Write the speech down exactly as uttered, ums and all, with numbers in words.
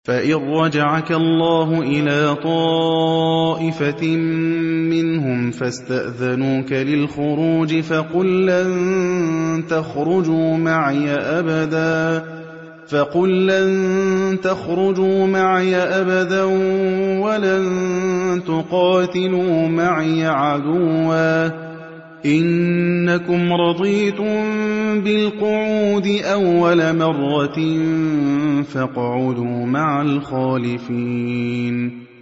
فَإِن رَّجَعَكَ اللَّهُ إِلَىٰ طَائِفَةٍ مِّنْهُمْ فَاسْتَأْذَنُوكَ لِلْخُرُوجِ فَقُل لَّن تَخْرُجُوا مَعِيَ أَبَدًا وَلَن تُقَاتِلُوا مَعِيَ عَدُوًّا ۖ إِنَّكُمْ رَضِيتُم بِالْقُعُودِ أَوَّلَ مَرَّةٍ فَاقْعُدُوا مَعَ الْخَالِفِينَ